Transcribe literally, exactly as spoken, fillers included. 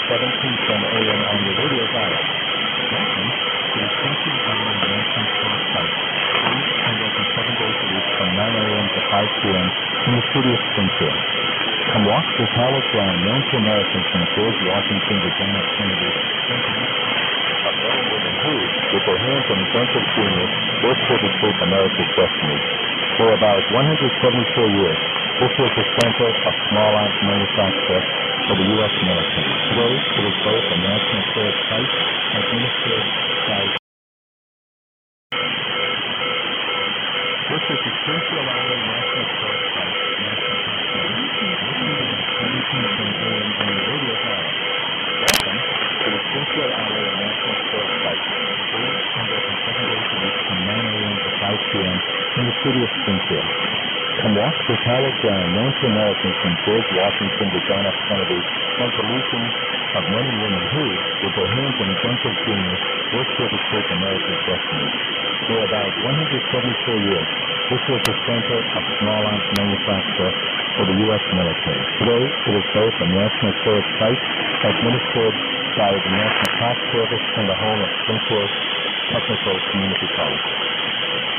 seventeen ten a m on your radio dial. Welcome to the Central Valley National Park site. Please and open seven days a week from nine a m to five p m in the city of Springfield. Come walk this hallowed ground known to Americans from George Washington to John F. Kennedy. Of men and women who, with their hands on the guns of genius, worked to reshape America's destiny. For about one hundred seventy-four years, this was the center of small arms manufacture for the U S military. Today, it is both a national storage site administered by... This is the Springfield Island National Storage Site, National Park seventeen ten a m on the radio dial. Welcome to the Springfield Island National Storage Site. Please and open seven days a week from nine a m to five p m in the city of Springfield. Come walk this hallowed ground known to Americans from George Washington to John F. Kennedy and the legions of men and women who, with their hands on the guns of genius, worked to reshape America's destiny. For about one hundred seventy-four years, this was the center of small arms manufacture for the U S military. Today, it is both a national storage site administered by the National Park Service and the home of Springfield Technical Community College.